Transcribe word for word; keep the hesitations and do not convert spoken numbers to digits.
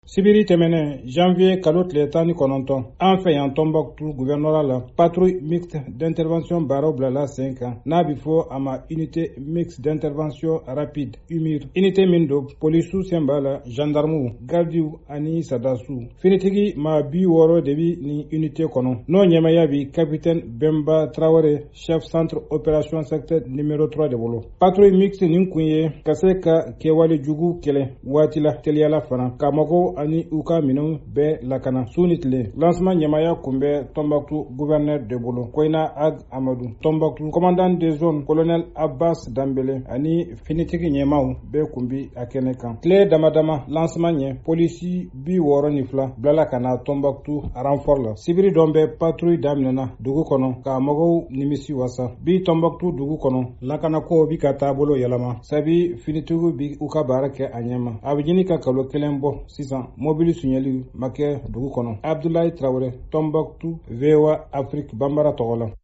Sibiri tɛmɛnen janvier kalo tile tan ni kɔnɔntɔn an fɛ yan Tombouctou gouvernorat la patrouille mixte d'intervention baaraw bilala sen kan n'a bɛ fɔ a ma unité mixte d'intervention rapide U M I R. Unité min don polisiw sen b'a la, gendarmew, gardiw ani sadasiw. Finitigi maa bi wɔɔrɔ de bɛ nin unité kɔnɔ. N'o ɲɛmaya bi capitaine Bemba Traoré, chef centre opération secteur numéro trois de bolo. Patrouille mixte nin kun ye ka se ka kɛwale jugu kɛlɛ waati la teliyala fana ka mɔgɔw ani u ka minɛnw bɛɛ lakana su ni tile. Lancement ɲɛmaya kun bɛ Tombouctou gouverneur de bolo Koina Ag Amadou. Tombouctou commandant de zone colonel Abbas Dambele ani finitigi ɲɛmaw bɛɛ kun bi a kɛnɛ kan. Tile dama dama lancement ɲɛ polisi bi wɔɔrɔ ni fila bilala ka na Tombouctou renfort la. Sibiri dɔn bɛ patrouille daminɛna dugu kɔnɔ ka mɔgɔw nimisi wasa. Bi Tombouctou dugu kɔnɔ lakanako bi ka taabolo yɛlɛma sabi finitigiw bi u ka baara kɛ a ɲɛma. A bɛ ɲini ka kalo kelen bɔ sisan mobili suɲɛli ma kɛ dugu kɔnɔ. Abdoulaye Traoré, Tombouctou, V O A Afrique Bambara tɔgɔ la.